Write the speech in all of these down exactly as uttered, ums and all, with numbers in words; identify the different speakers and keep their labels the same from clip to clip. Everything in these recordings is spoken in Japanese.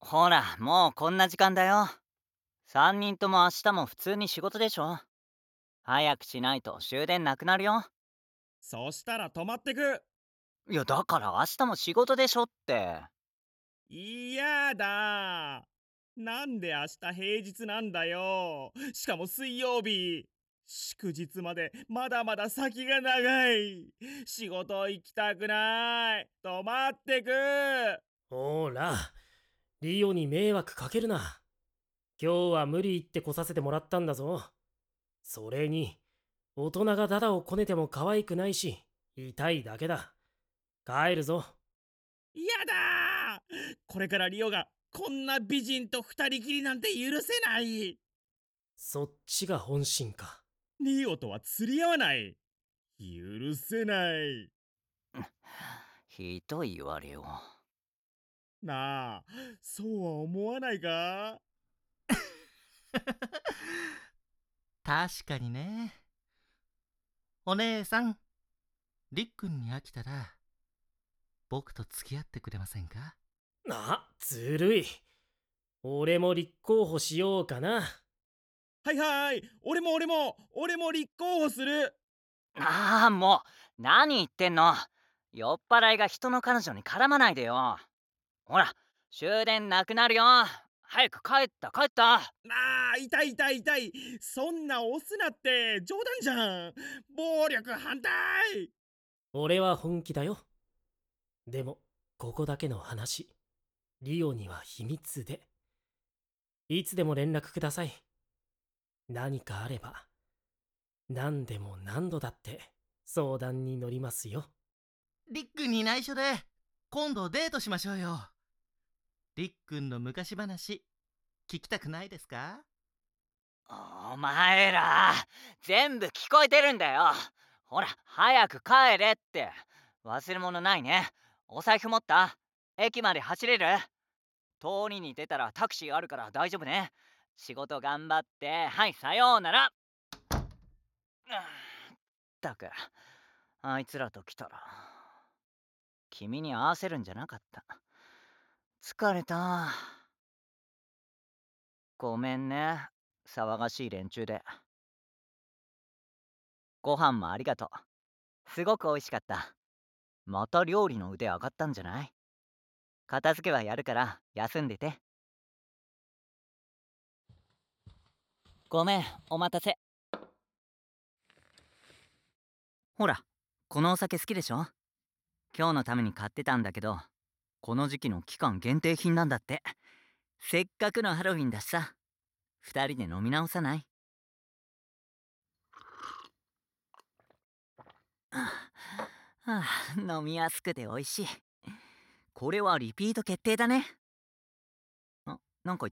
Speaker 1: ほら、もうこんな時間だよ。さんにんとも明日も普通に仕事でしょ。早くしないと終電なくなるよ。
Speaker 2: そしたら泊まってく。
Speaker 1: いや、だから明日も仕事でしょって。
Speaker 2: 嫌だ。なんで明日平日なんだよ。しかも水曜日。祝日までまだまだ先が長い。仕事行きたくない。泊まってく。
Speaker 3: ほら、リオに迷惑かけるな。今日は無理言って来させてもらったんだぞ。それに、大人がダダをこねても可愛くないし、痛いだけだ。帰るぞ。
Speaker 2: 嫌だ。これからリオがこんな美人と二人きりなんて許せない。
Speaker 3: そっちが本心か。
Speaker 2: リオとは釣り合わない。許せない。
Speaker 1: ひどい言われよ。
Speaker 2: なあ、そうは思わないか？
Speaker 4: 確かにね。お姉さん、りっくんに飽きたら、僕と付き合ってくれませんか？
Speaker 3: あ、ずるい。俺も立候補しようかな。
Speaker 2: はいはい、俺も俺も、俺も立候補する。
Speaker 1: ああ、もう、何言ってんの。酔っ払いが人の彼女に絡まないでよ。ほら、終電なくなるよ。早く帰った帰った。
Speaker 2: ああ、痛い痛い痛い。そんな押すなって冗談じゃん。暴力反対。
Speaker 3: 俺は本気だよ。でも、ここだけの話。リオには秘密で。いつでも連絡ください。何かあれば、何でも何度だって相談に乗りますよ。
Speaker 4: りっくんに内緒で、今度デートしましょうよ。りっくんの昔話、聞きたくないですか？
Speaker 1: お前ら、全部聞こえてるんだよ。ほら、早く帰れって。忘れ物ないね。お財布持った？駅まで走れる？通りに出たらタクシーあるから大丈夫ね。仕事頑張って、はい、さようなら。あったく、あいつらと来たら、君に合わせるんじゃなかった。疲れた。ごめんね、騒がしい連中で。ご飯もありがとう。すごく美味しかった。また料理の腕上がったんじゃない？片付けはやるから休んでて。ごめん、お待たせ。ほら、このお酒好きでしょ？今日のために買ってたんだけど、この時期の期間限定品なんだって。せっかくのハロウィンだしさ、二人で飲み直さない？はあ、はあ、飲みやすくて美味しい。これはリピート決定だね。あ、なんか言った？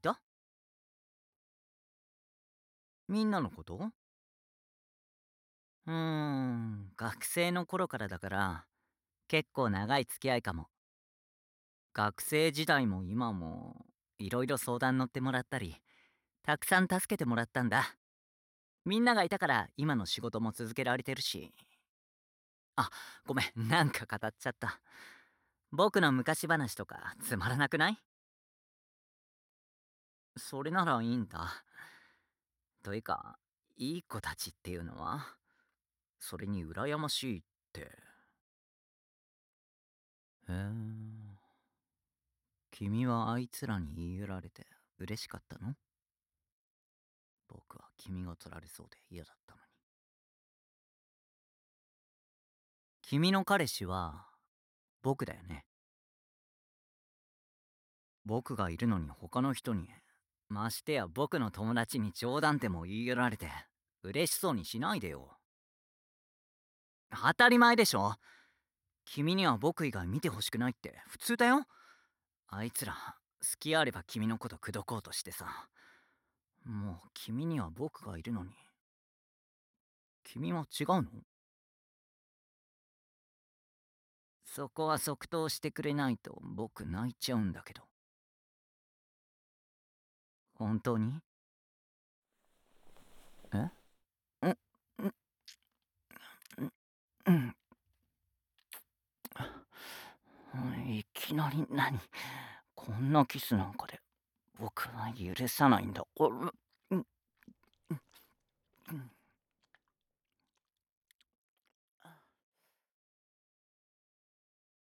Speaker 1: みんなのこと？うーん、学生の頃からだから、結構長い付き合いかも。学生時代も今も、いろいろ相談乗ってもらったり、たくさん助けてもらったんだ。みんながいたから今の仕事も続けられてるし。あ、ごめん、なんか語っちゃった。僕の昔話とかつまらなくない？それならいいんだ。というか、いい子たちっていうのは、それに羨ましいって。へえ。君はあいつらに言い寄られて嬉しかったの？僕は君が取られそうで嫌だったのに。君の彼氏は僕だよね。僕がいるのに他の人に、ましてや僕の友達に冗談でも言い寄られて嬉しそうにしないでよ。当たり前でしょ。君には僕以外見てほしくないって普通だよ。あいつら好きあれば君のこと口説こうとしてさ。もう君には僕がいるのに。君は違うの？そこは即答してくれないと僕泣いちゃうんだけど。本当に？え？んんんんいきなり何？こんなキスなんかで僕は許さないんだ。お